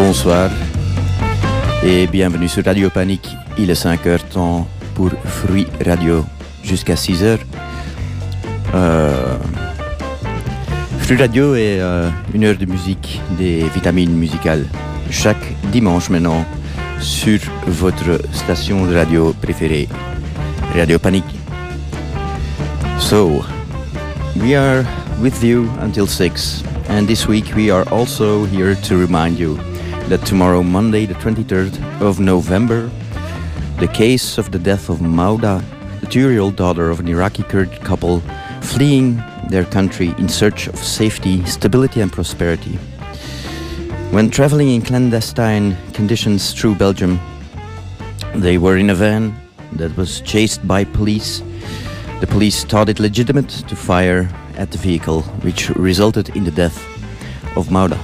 Bonsoir et bienvenue sur Radio Panique. Il est 5h temps pour Fruit Radio jusqu'à 6h. Fruit Radio est une heure de musique, des vitamines musicales. Chaque dimanche maintenant sur votre station de radio préférée, Radio Panique. So, we are with you until 6, and this week we are also here to remind you that tomorrow, Monday the 23rd of November, the case of the death of Mauda, the 2-year-old daughter of an Iraqi Kurd couple fleeing their country in search of safety, stability and prosperity. When traveling in clandestine conditions through Belgium, they were in a van that was chased by police. The police thought it legitimate to fire at the vehicle, which resulted in the death of Mauda.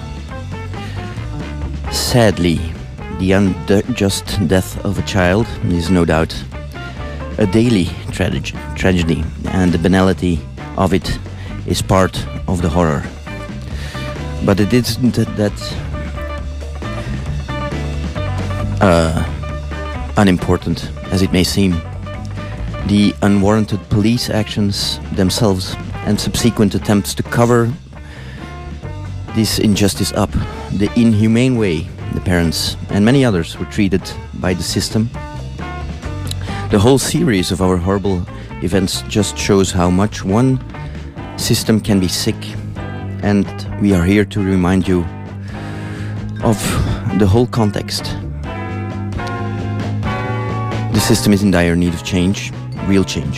Sadly, the unjust death of a child is no doubt a daily tragedy, and the banality of it is part of the horror. But it isn't that unimportant as it may seem. The unwarranted police actions themselves and subsequent attempts to cover this injustice up, the inhumane way the parents and many others were treated by the system. The whole series of our horrible events just shows how much one system can be sick, and we are here to remind you of the whole context. The system is in dire need of change, real change.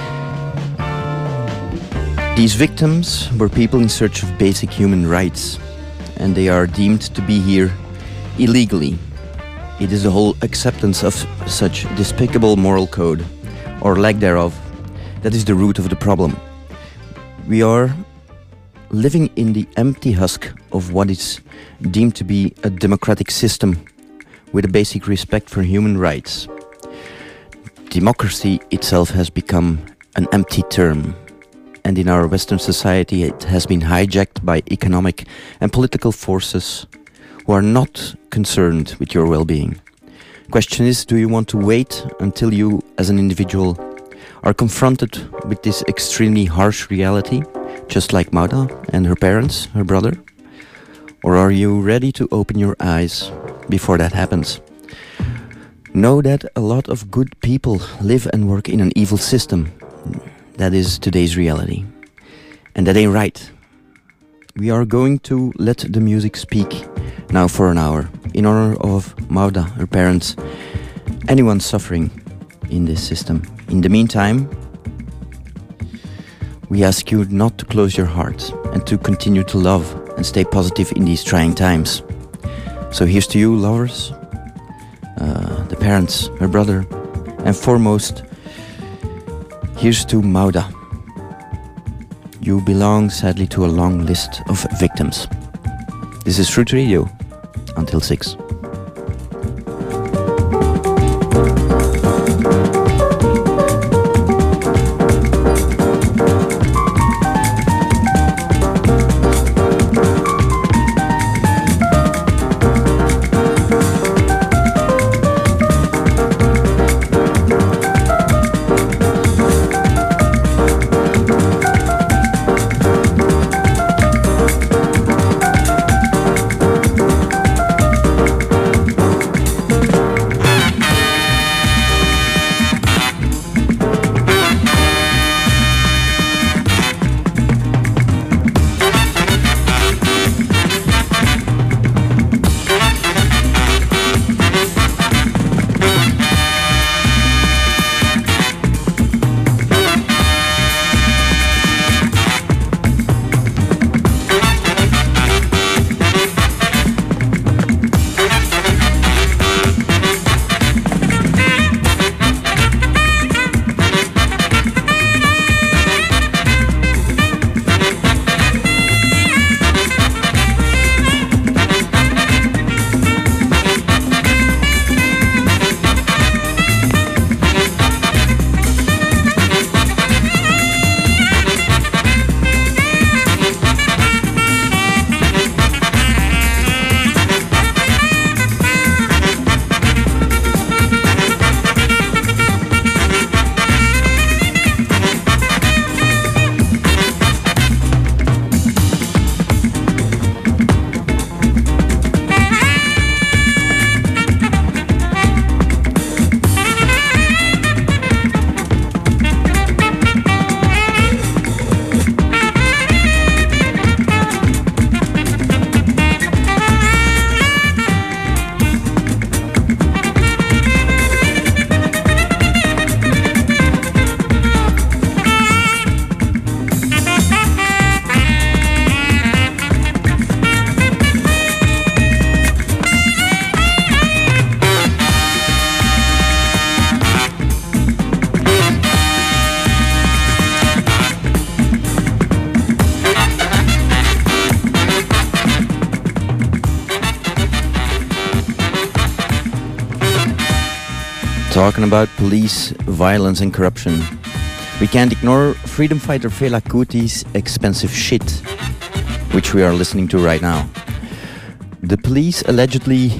These victims were people in search of basic human rights, and they are deemed to be here illegally. It is the whole acceptance of such despicable moral code, or lack thereof, that is the root of the problem. We are living in the empty husk of what is deemed to be a democratic system with a basic respect for human rights. Democracy itself has become an empty term, and in our Western society it has been hijacked by economic and political forces who are not concerned with your well-being. Question is, do you want to wait until you as an individual are confronted with this extremely harsh reality, just like Mauda and her parents, her brother? Or are you ready to open your eyes before that happens? Know that a lot of good people live and work in an evil system. That is today's reality. And that ain't right. We are going to let the music speak now for an hour in honor of Mauda, her parents, anyone suffering in this system. In the meantime, we ask you not to close your heart and to continue to love and stay positive in these trying times. So here's to you, lovers, the parents, her brother, and foremost, here's to Mauda. You belong sadly to a long list of victims. This is Fruit Radio until 6. Talking about police, violence and corruption, we can't ignore freedom fighter Fela Kuti's Expensive Shit, which we are listening to right now. The police allegedly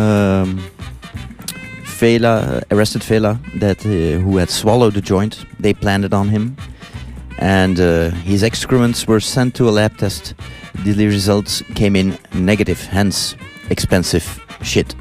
arrested Fela who had swallowed the joint. They planted on him, and his excrements were sent to a lab test. The results came in negative, hence expensive shit.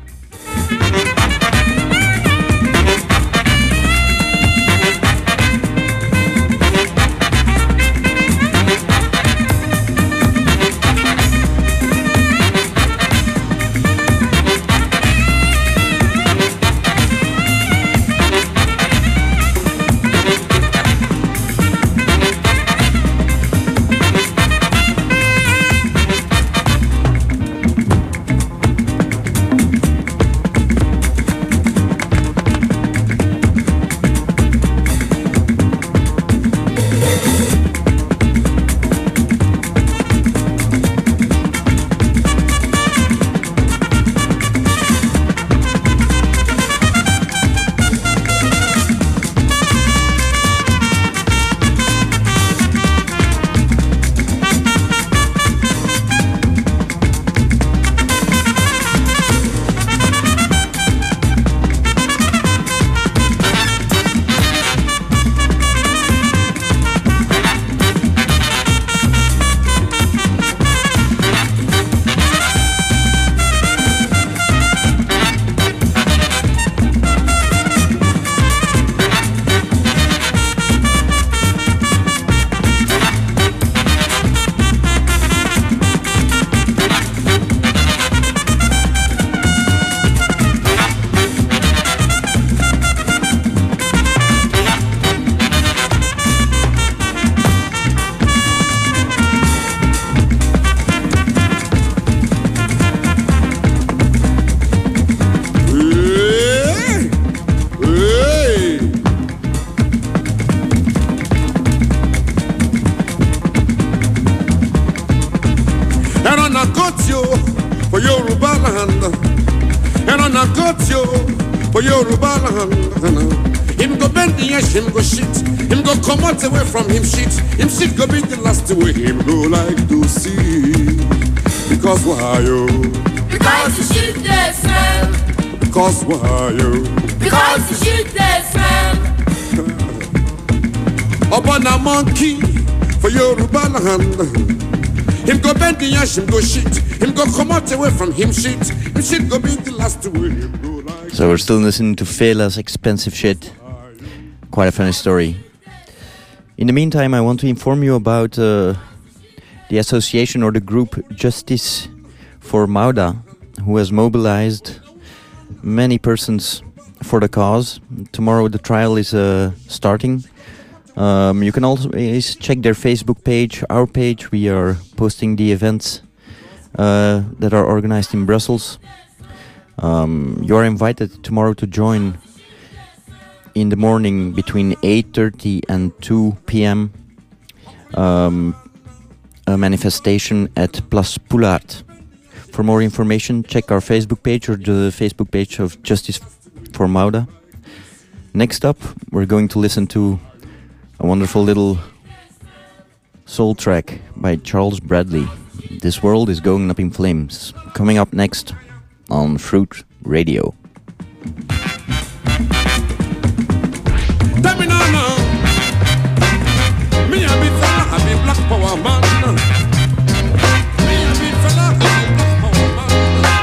Him go bend the edge, him go shit. Him go come out away from him shit. Him shit go be the last way him go like to see. Because why yo? Because you shit the smell. Because why yo? Because you shit the smell. Upon a monkey for Yoruba land. Him go bend the edge, him go shit. Him go come out away from him shit. Him shit go be the last way him go like. So we're still listening to Fela's Expensive Shit. Quite a funny story. In the meantime, I want to inform you about the association or the group Justice for Mauda, who has mobilized many persons for the cause. Tomorrow the trial is starting. You can always check their Facebook page, our page. We are posting the events that are organized in Brussels. You are invited tomorrow to join in the morning between 8:30 and 2 p.m. A manifestation at Place Poulard. For more information, check our Facebook page or the Facebook page of Justice for Mauda. Next up, we're going to listen to a wonderful little soul track by Charles Bradley. This World is Going Up in Flames. Coming up next on Fruit Radio. Tell me now. Me a big fella, I be black power man. Me a big fella, I be black power man.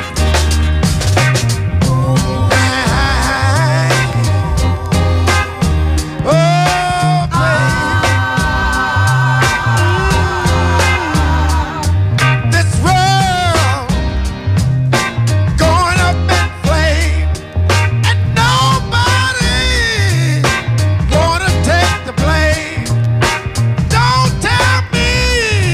This world going up in flames, and nobody wanna take the blame. Don't tell me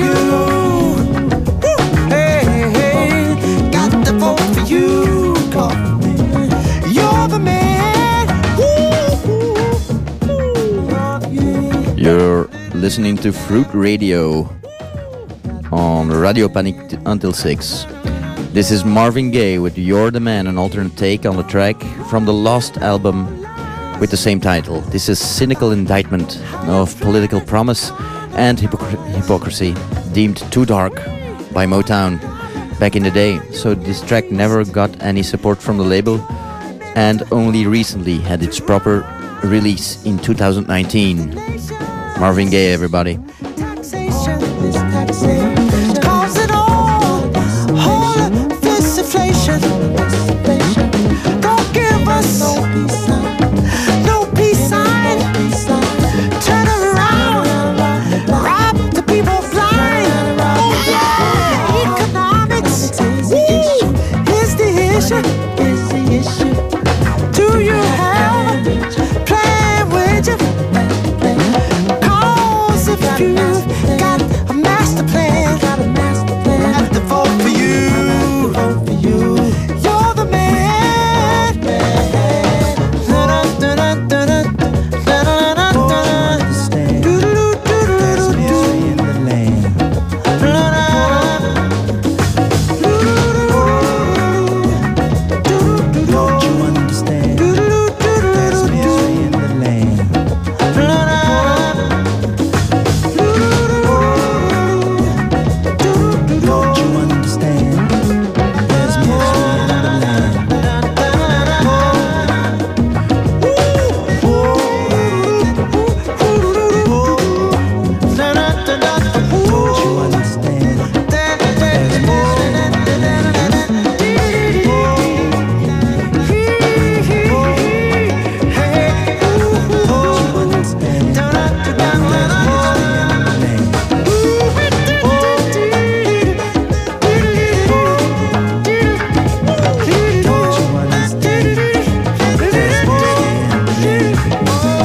you. Woo. Hey, hey, got to vote for you. 'Cause you're the man. You're listening to Fruit Radio on Radio Panic until 6. This is Marvin Gaye with You're the Man, an alternate take on the track from the Lost album with the same title. This is cynical indictment of political promise and hypocrisy, deemed too dark by Motown back in the day. So this track never got any support from the label and only recently had its proper release in 2019. Marvin Gaye, everybody. Cause it all this inflation. Don't give us no peace sign. Turn around, rob the people blind. Oh yeah, economics is the issue. Do you have a plan with you? Cause if you've got a master plan, I have to vote for you. You're the man. Don't you understand? There's misery in the land. Don't you understand? There's misery in the land. Don't you understand? There's misery in the land. Don't you understand? There's misery in the land. Don't you understand? There's misery in the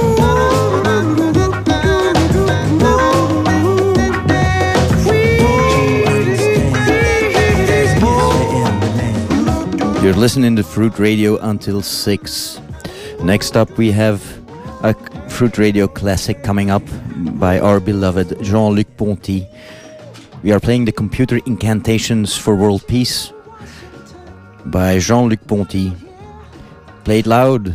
land. You're listening to Fruit Radio until 6. Next up we have a Fruit Radio classic coming up by our beloved Jean-Luc Ponty. We are playing the Computer Incantations for World Peace by Jean-Luc Ponty. Play it loud.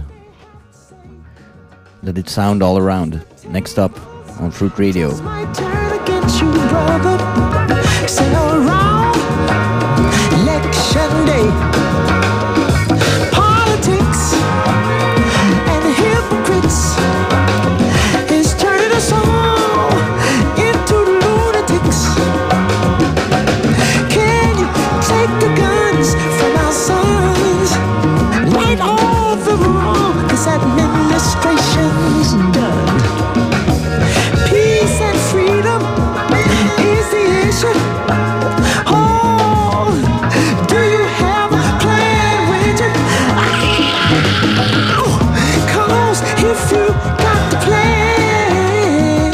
Let it sound all around. Next up on Fruit Radio. It's my turn against you, brother. Say around election day, politics and hypocrites is turning us all into lunatics. Can you take the guns from our sons? Right off the wrong this administration's done. Peace and freedom is the issue. Oh, do you have a plan with you? 'Cause if you got the plan,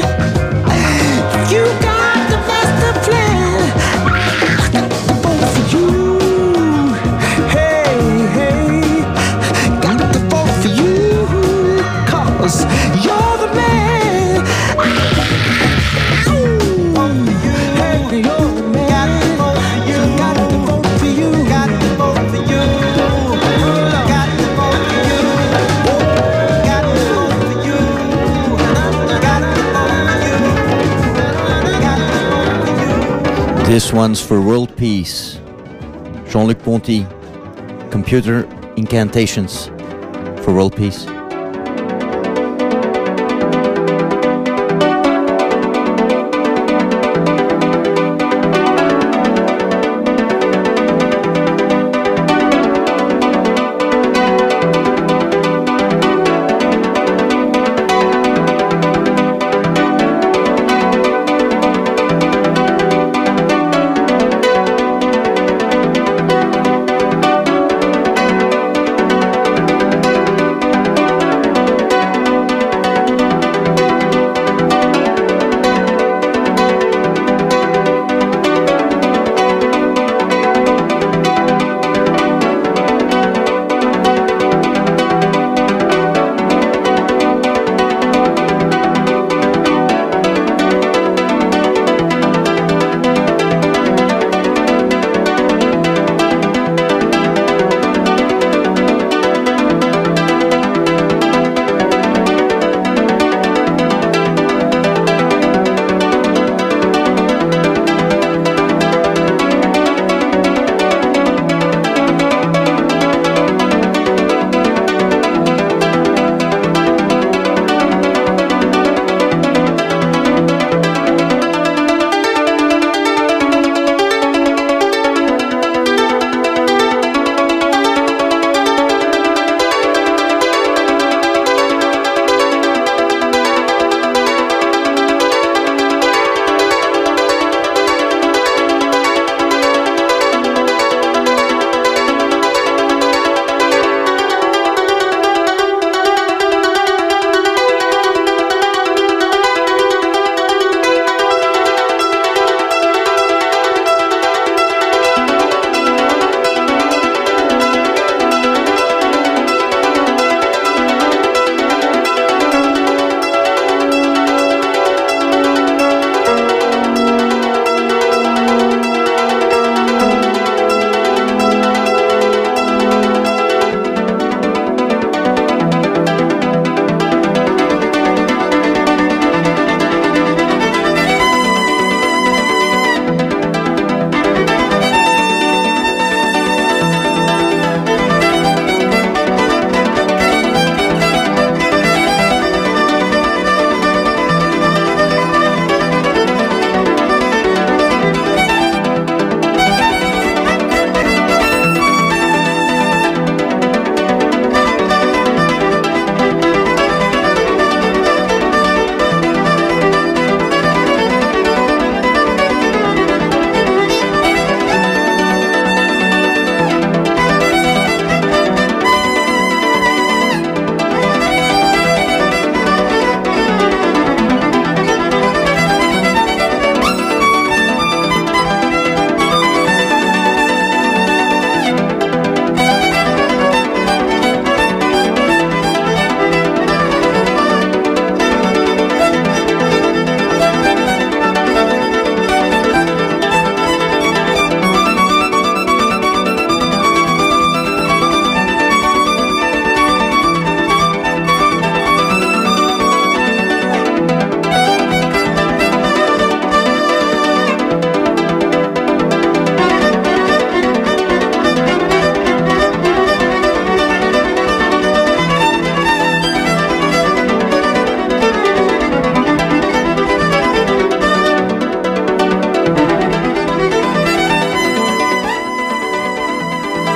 you got the master plan. I got to vote for you. Hey, hey, got to vote for you. 'Cause you're the man. Hey, you're the man. Got to vote for you. Got to vote for you. Got to vote for you. Got to vote for you. Got to vote for you. This one's for world peace. Jean-Luc Ponty, Computer Incantations for World Peace.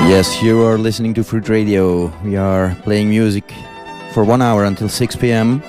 Yes, you are listening to Fruit Radio. We are playing music for 1 hour until 6 p.m.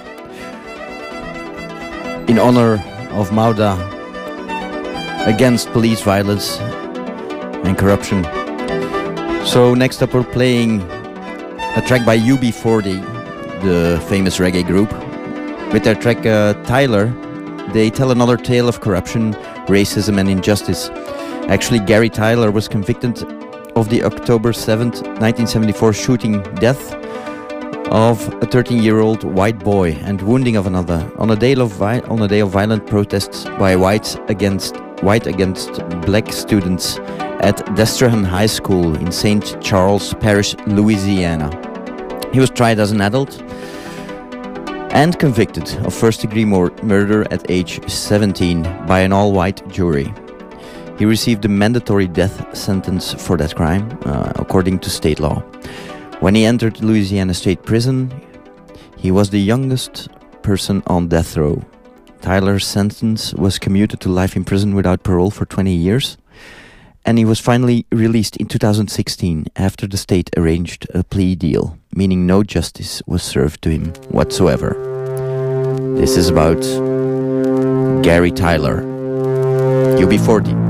in honor of Mauda, against police violence and corruption. So next up we're playing a track by UB40, the famous reggae group. With their track Tyler, they tell another tale of corruption, racism and injustice. Actually, Gary Tyler was convicted of the October 7th, 1974 shooting death of a 13-year-old white boy and wounding of another on a day of violent protests by white against black students at Destrehan High School in St. Charles Parish, Louisiana. He was tried as an adult and convicted of first-degree murder at age 17 by an all-white jury. He received a mandatory death sentence for that crime, according to state law. When he entered Louisiana State Prison, he was the youngest person on death row. Tyler's sentence was commuted to life in prison without parole for 20 years, and he was finally released in 2016 after the state arranged a plea deal, meaning no justice was served to him whatsoever. This is about Gary Tyler, UB40.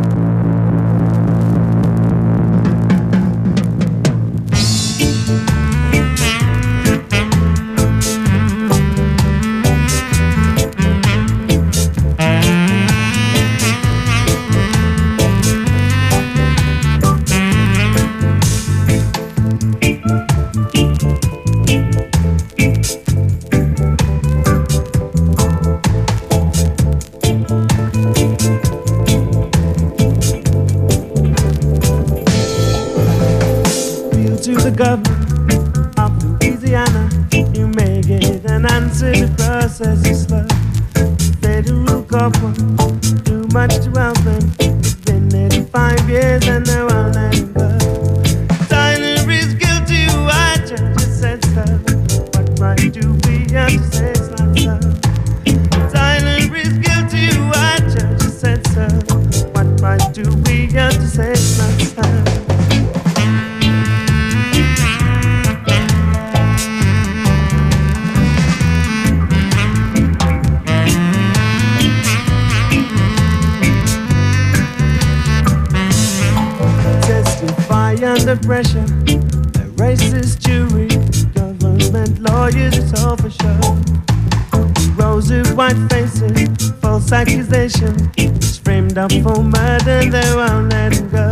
Under pressure, a racist jury, government lawyers, it's all for sure. Rows of white faces, false accusations, it's framed up for murder, they won't let him go.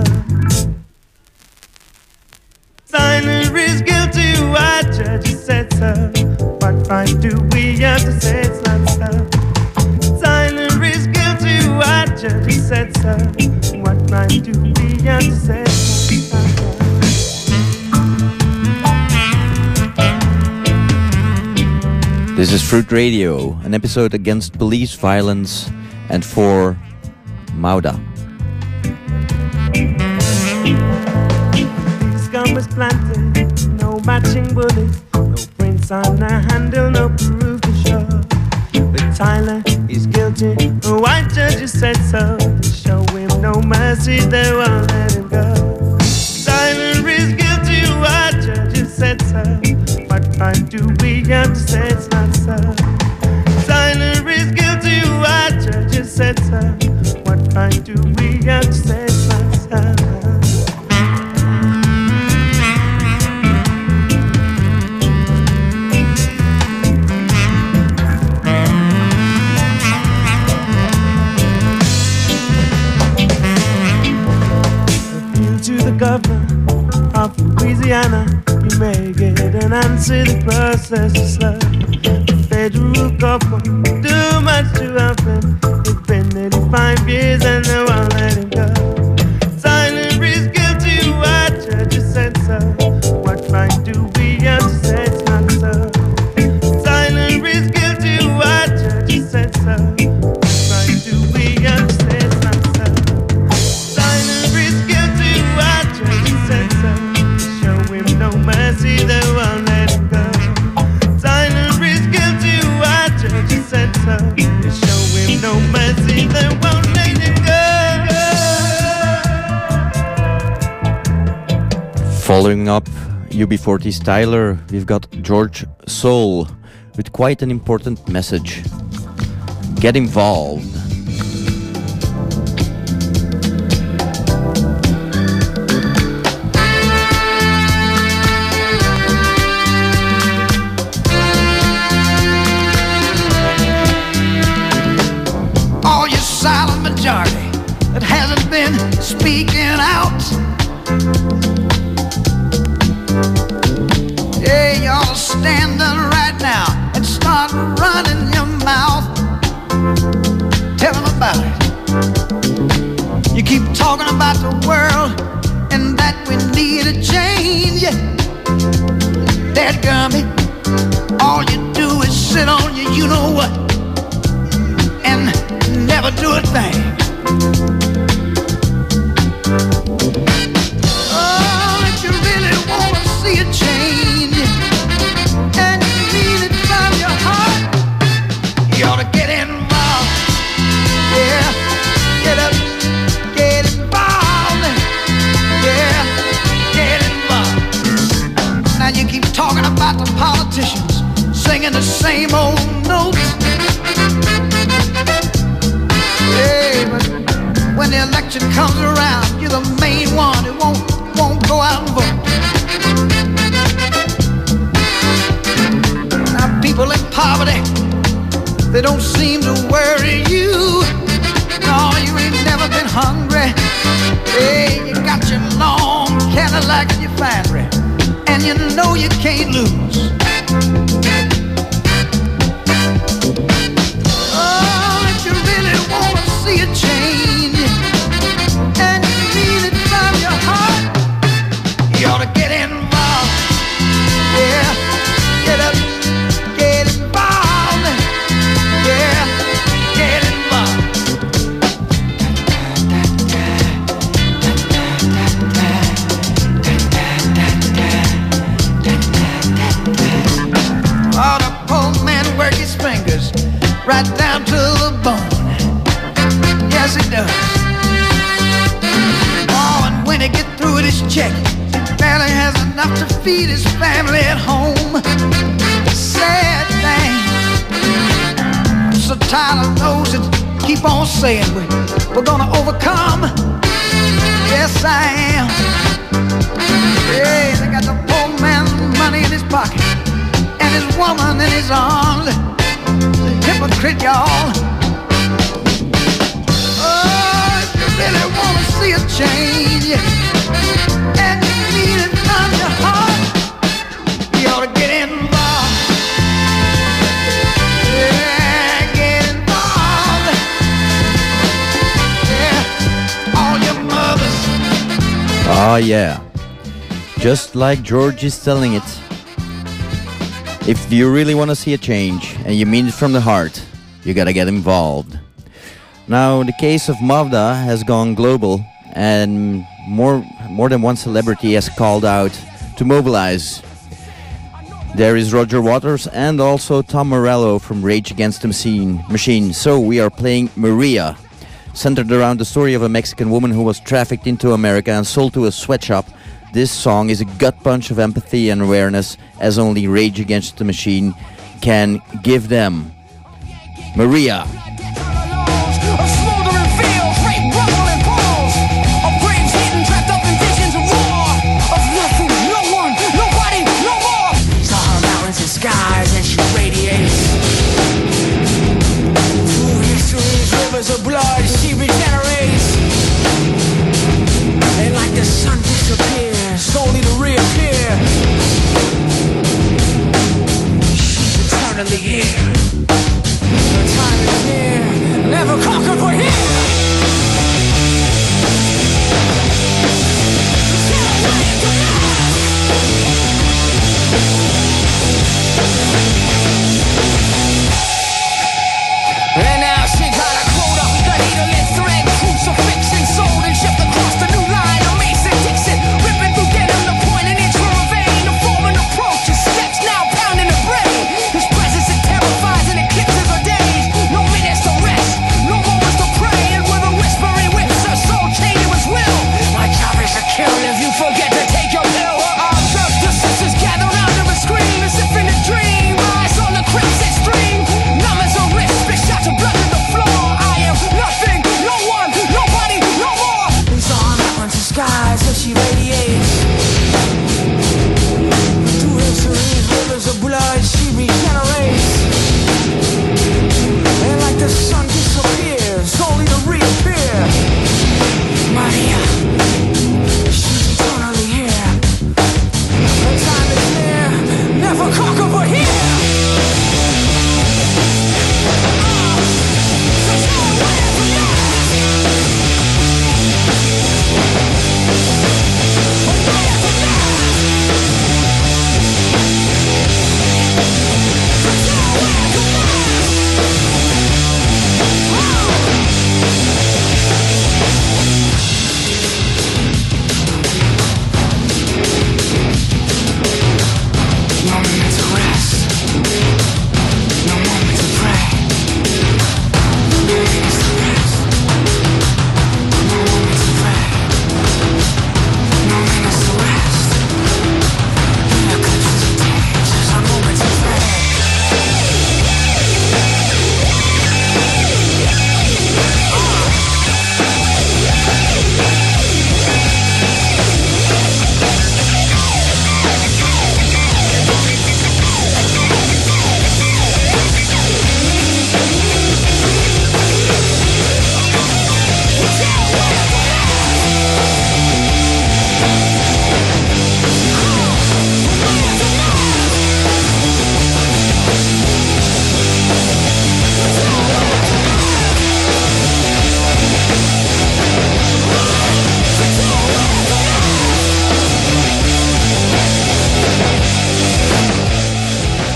Tyler is guilty, white judge said so. What right do we have to say it's not so? Tyler is guilty, white judge said so. What right do we have to say it's not so? This is Fruit Radio, an episode against police violence and for Mauda. This gun was planted, no matching bullets, no prints on the handle, no proof to show. But Tyler is guilty, a white judge said so. To show him no mercy, they won't let him go. Tyler is guilty, a white judge said so. What right do we have to say it's not so? Tyler is guilty, white judge said so. What right do we have to say it's not so? Appeal to the governor of Louisiana. You may get an answer, the process is slow. The federal government do much too often. It's been 85 years and they won't let him go. Tyler is guilty, white judge said so. What right do we have to say it's not so? Tyler is guilty, white judge said so. What right do we have to say it's not so? Tyler is guilty, white judge said so. Show him no mercy, they won't let him go. Tyler is guilty, white judge said so. Show him no mercy, they won't let him go. Following up UB40's Tyler, we've got George Soul with quite an important message. Get involved. All you silent majority that hasn't been speaking out, yeah, you ought to stand up right now and start running your mouth. Tell them about it. You keep talking about the world and that we need a change. Dadgummit, all you do is sit on your you-know-what and never do a thing. Oh, if you really want to see a change and you mean it from your heart, you ought to get involved. Yeah, get up, get involved. Yeah, get involved. Now you keep talking about the politicians singing the same old notes. Hey, but when the election comes around, you're the main one who won't go out and vote. Now people in poverty, they don't seem to worry you. No, you ain't never been hungry. Hey, you got your long Cadillac and your Ferrari, and you know you can't lose. Oh, if you really want to see a change and you mean it from your heart, you ought to get involved. Yeah, get up, get involved. Yeah, get involved. Oh, the poor man work his fingers right down to the bone. Yes, he does. Oh, and when he gets through with his check, he barely has enough to feed his family at home. Sad thing. I'm so tired of those that keep on saying we're gonna overcome. Yes, I am. Yeah, they got the poor man's money in his pocket and his woman in his arms. The hypocrite, y'all. Oh, if you really want to see a change and you mean it from your heart, you ought to get involved. Yeah, get involved. Yeah, all your mothers. Ah, yeah. Just like George is telling it. If you really want to see a change and you mean it from the heart, you gotta get involved. Now, the case of Mavda has gone global, and more than one celebrity has called out to mobilize. There is Roger Waters and also Tom Morello from Rage Against the Machine. So we are playing Maria, centered around the story of a Mexican woman who was trafficked into America and sold to a sweatshop. This song is a gut punch of empathy and awareness as only Rage Against the Machine can give them. Maria. Skies and she radiates through history's rivers of blood. She regenerates, and like the sun disappears, only to reappear. She's eternally here. Her time is here.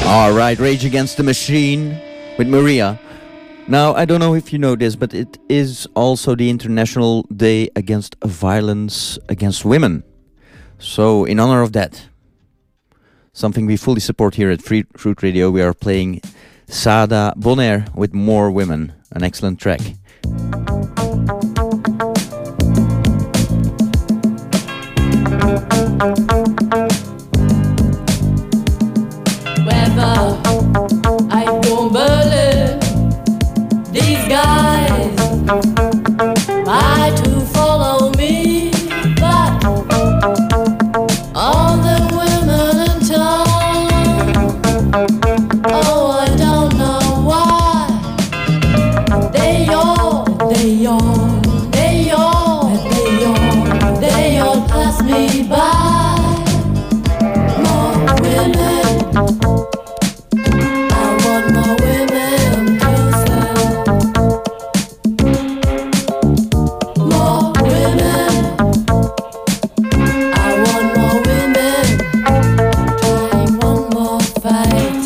All right, Rage Against the Machine with Maria. Now, I don't know if you know this, but it is also the International Day Against Violence Against Women. So, in honor of that, something we fully support here at Fruit Radio, we are playing Sada Bonaire with More Women, an excellent track. Wherever I go Berlin, these guys try to follow me, but all the women in town, oh, I don't know why. They all pass me by. More women, I want more women closer. More women, I want more women. Trying one more fight.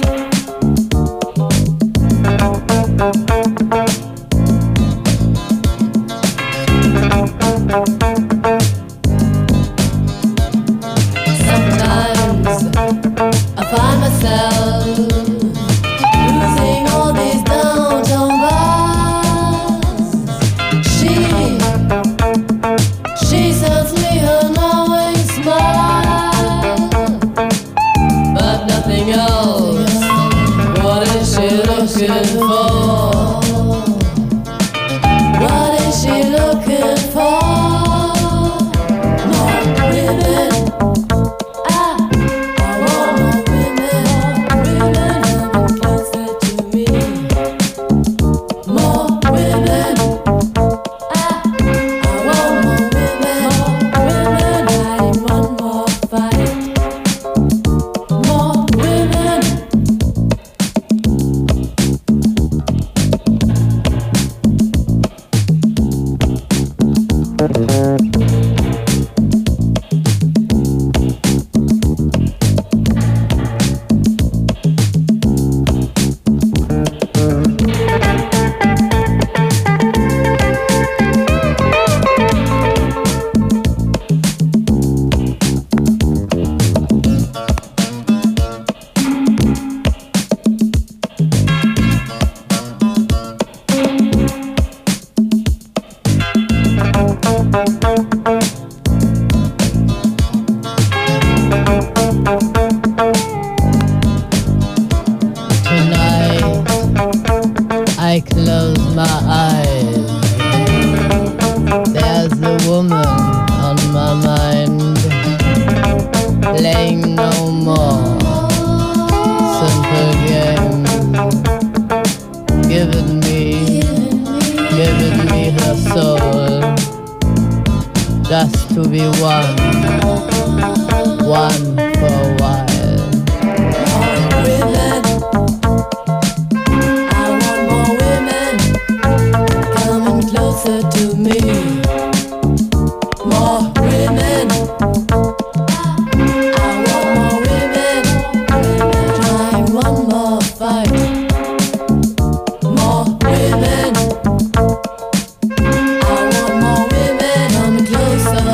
Sometimes I find myself losing all these downtown bars. She sends me her knowing smile, but nothing else. What is she looking for? What is she looking for? More women. I want more women. Women coming closer to me. More women. I want more women. Women, I want more fight. More women. Tonight, I close my eyes. There's a woman on my mind, playing no more simple games, giving me her soul, just to be one for a while. Women, I want more women coming closer to me. More women, I want more women trying one more fight. More women, I want more women coming closer.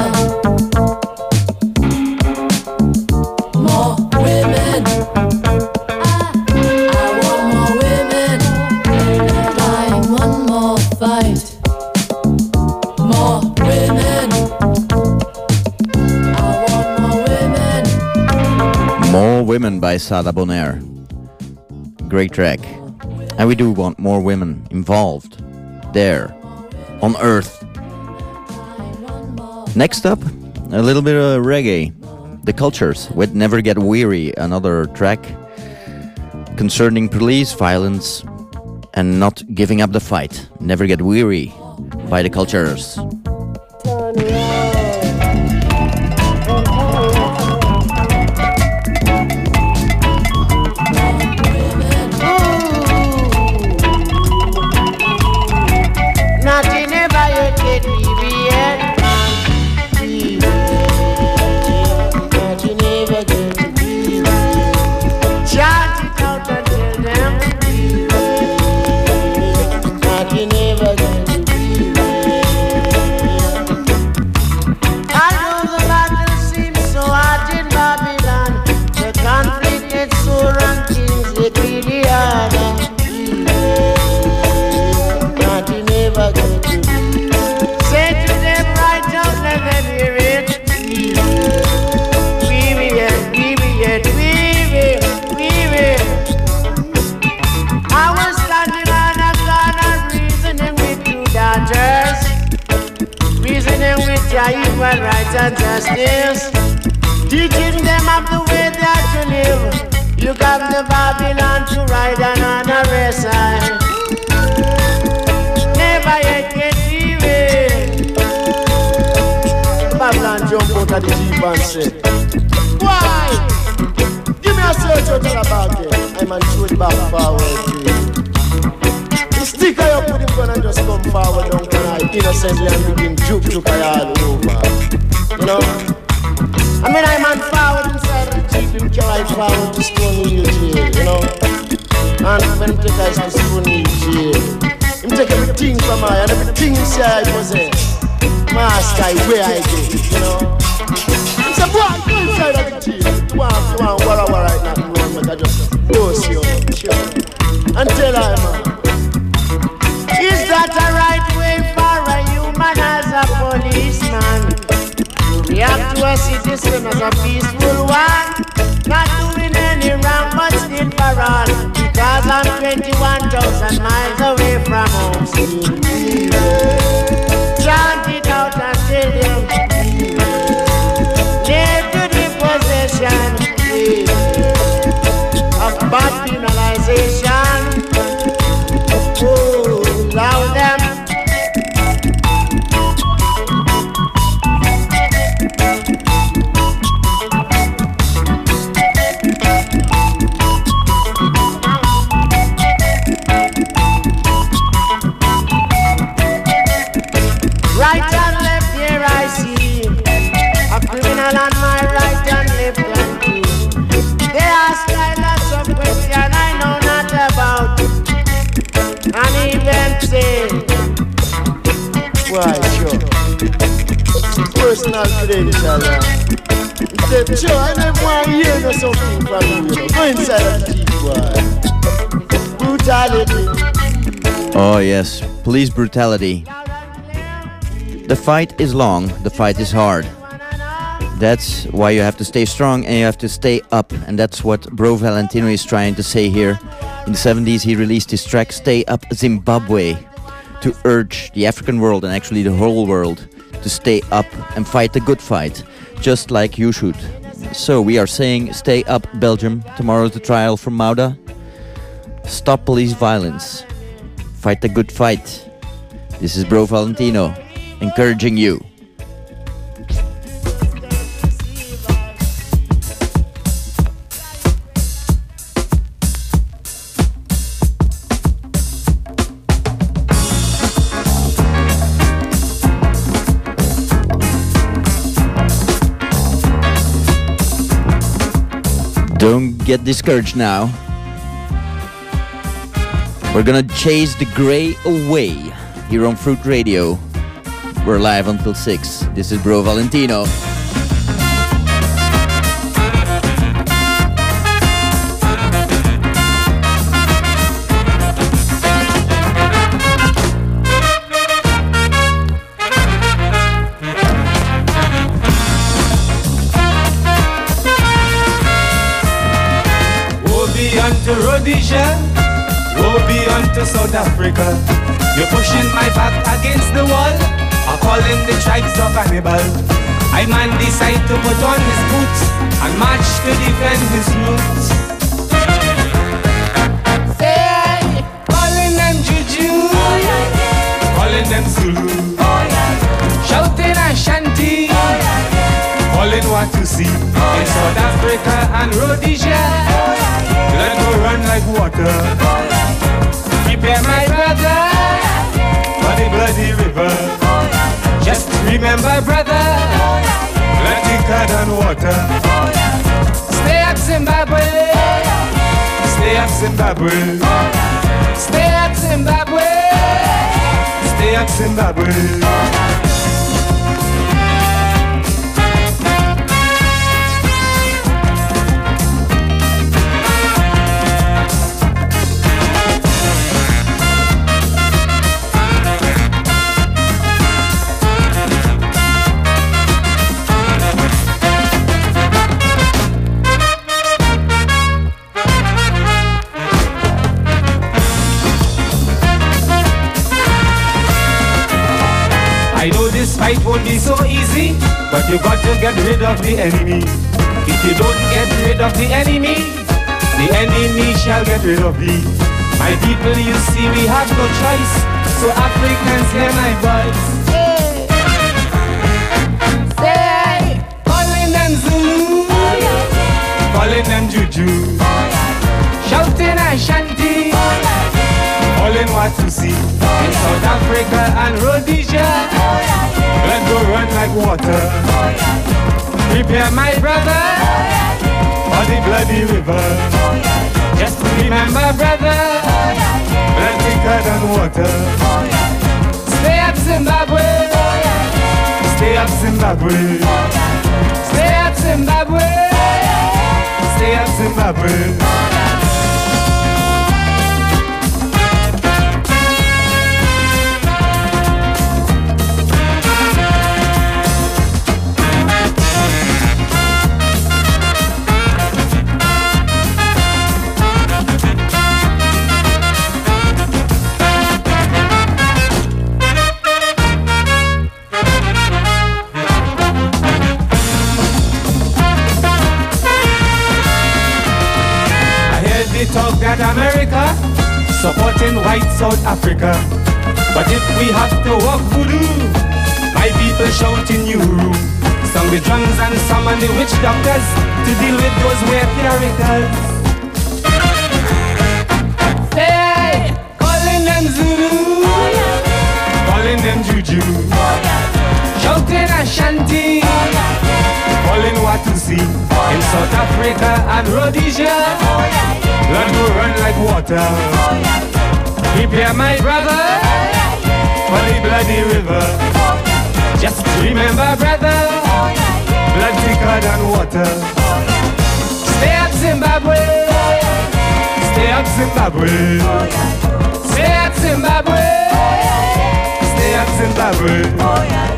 More women, I want more women trying one more fight. More women, I want more women. More Women by Sada Bonaire. Great track. And we do want more women involved there on Earth. Next up, a little bit of reggae. The Cultures with Never Get Weary, another track concerning police violence and not giving up the fight. Never Get Weary by The Cultures. Nothing ever you get weary yet. Nothing ever get weary. Chant it out equal rights and justice. Teaching them of the way they are to live. You come to Babylon to ride on a race. Never yet get even. Babylon jump out of the jeep and say, why? Give me a search out of the bag there. I'm going to show it back forward to you. The sticker you put him gun and just come forward down can I innocently and begin juke all over. You know? I mean, I'm on forward inside of the jeep, him carry forward to Stony Hill jail, you know. And when he take us to Stony Hill jail, him take everything from I, and everything he say I possess. Master, where I get it, you know. He said, boy, go inside of the jail. You want, wara right now, but I just go see you, sure. And tell her, man. Is that a right way for a human as a policeman? React to a citizen as a peaceful one, not doing any wrong but still for all, because I'm 21,000 miles away from home. Chant it out and tell them, live to the possession of bad penalization. Oh, allow them. Right and left, here I see a criminal on my right and left hand too. They ask I lots of questions I know not about, and even say, why, sure. Personal credential. He said, sure, I never want to hear no something from you, you know. Go inside of the jeep, boy. Brutality. Oh yes, police brutality. The fight is long, the fight is hard. That's why you have to stay strong and you have to stay up. And that's what Bro Valentino is trying to say here. In the 70s he released his track Stay Up Zimbabwe to urge the African world and actually the whole world to stay up and fight the good fight, just like you should. So we are saying stay up Belgium. Tomorrow's the trial for Mauda. Stop police violence. Fight the good fight. This is Bro Valentino encouraging you. Don't get discouraged now. We're gonna chase the grey away here on Fruit Radio. We're live until 6. This is Bro Valentino. To Rhodesia, woe be unto South Africa. You're pushing my back against the wall, or calling the tribes of Hannibal. I man decide to put on his boots and march to defend his roots. Say, calling them Juju, calling them Zulu, shouting Ashanti, calling Watusi in South Africa and Rhodesia. Blood go run like water. Prepare my brother for the bloody river. Just remember, brother, blood thicker than water. Stay up Zimbabwe. Stay up Zimbabwe. Stay up Zimbabwe. Stay up Zimbabwe. I know this fight won't be so easy, but you got to get rid of the enemy. If you don't get rid of the enemy shall get rid of thee. My people, you see, we have no choice, so Africans hear my voice. Say, calling them Zulu, calling them Juju, shouting Ashanti, calling Watusi. In South Africa and Rhodesia, blood go run like water. Prepare my brother for the bloody river. Just remember, brother, blood thicker than water. Stay up, Zimbabwe. Stay up, Zimbabwe. Stay up, Zimbabwe. Stay up, Zimbabwe. Talk that America supporting white South Africa, but if we have to walk voodoo, my people shouting you. Some the drums and summon the witch doctors to deal with those weird characters. Say, calling them Zulu, calling them Juju, shouting Ashanti, calling Watusi. In South Africa and Rhodesia, blood will run like water. Prepare my brother for the bloody river. Just remember, brother, blood thicker than water. Stay up, Zimbabwe. Stay up, Zimbabwe. Stay up, Zimbabwe. Stay up, Zimbabwe.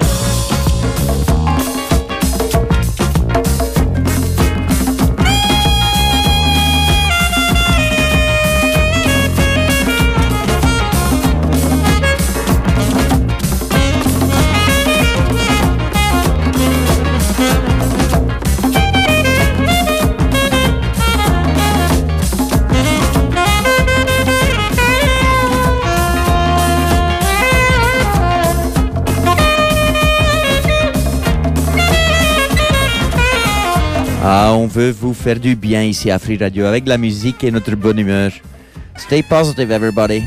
Ah, on veut vous faire du bien ici à Free Radio avec de la musique et notre bonne humeur. Stay positive, everybody.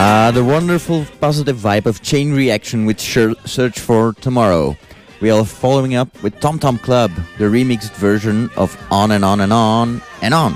The wonderful positive vibe of Chain Reaction with Search for Tomorrow. We are following up with Tom Tom Club, the remixed version of On and On and On and On.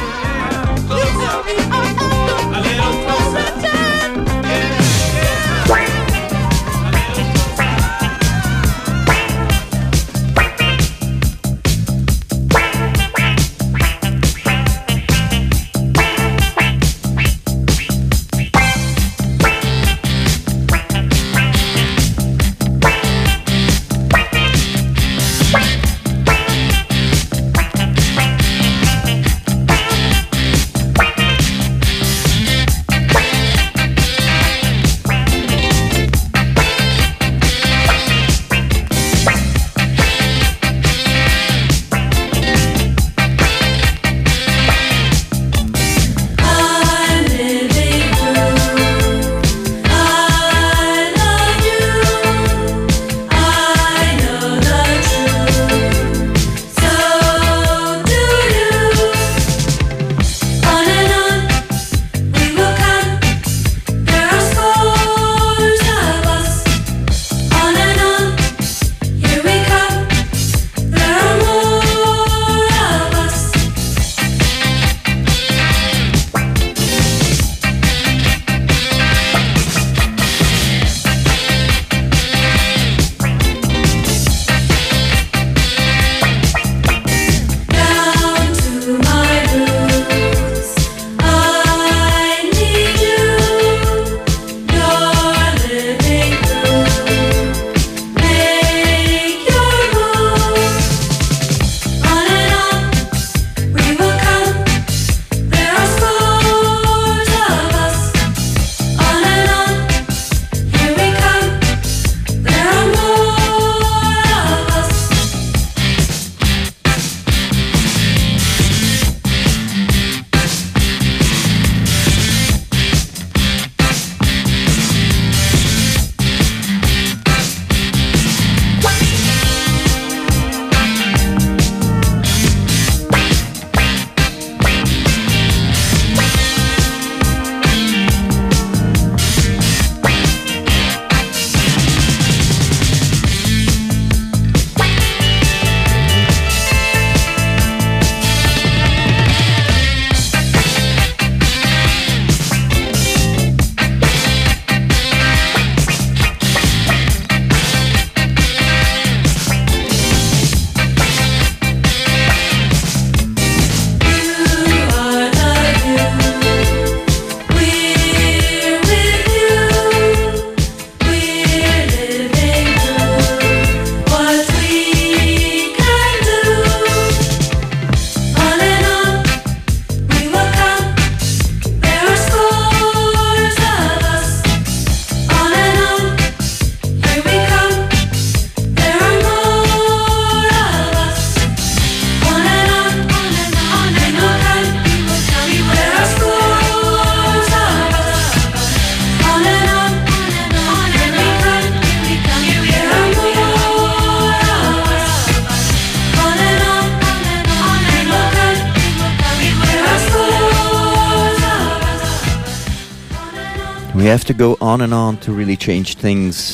We have to go on and on to really change things.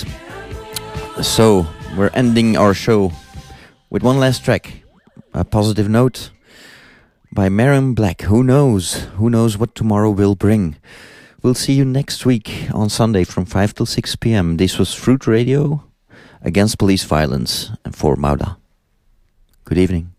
So, we're ending our show with one last track. A positive note by Marion Black. Who knows? Who knows what tomorrow will bring? We'll see you next week on Sunday from 5 till 6 p.m. This was Fruit Radio against police violence and for Mauda. Good evening.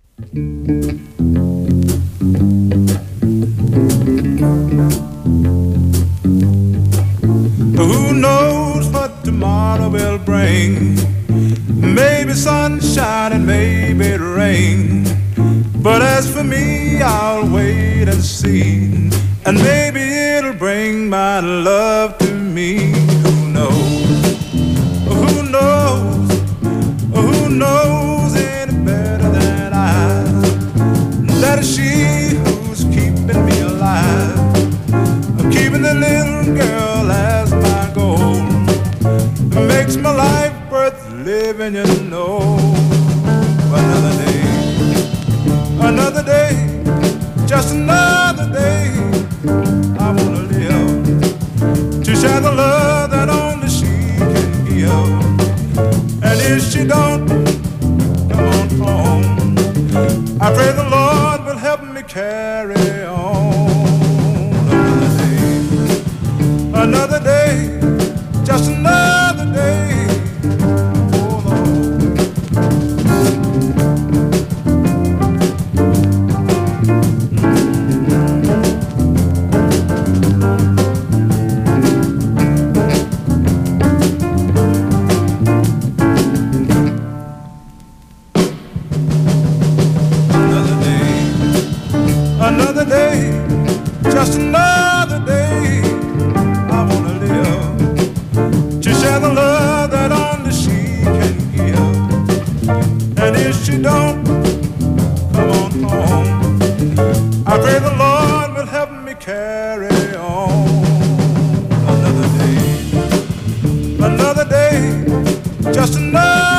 Who knows what tomorrow will bring? Maybe sunshine and maybe rain. But as for me, I'll wait and see. And maybe it'll bring my love to me. Who knows? Who knows? Who knows any better than I? That is she who's keeping me alive. Keeping the little girl as my goal. It makes my life worth living, you know. Another day, just another day. I wanna live to share the love that only she can give. And if she don't, come on home. I pray the Lord will help me carry on. Another day, just another day. Oh Lord. Another day, just another day. I wanna live to share the love that only she can give. And if she don't, come on home. I pray the Lord will help me carry on. Another day, just another.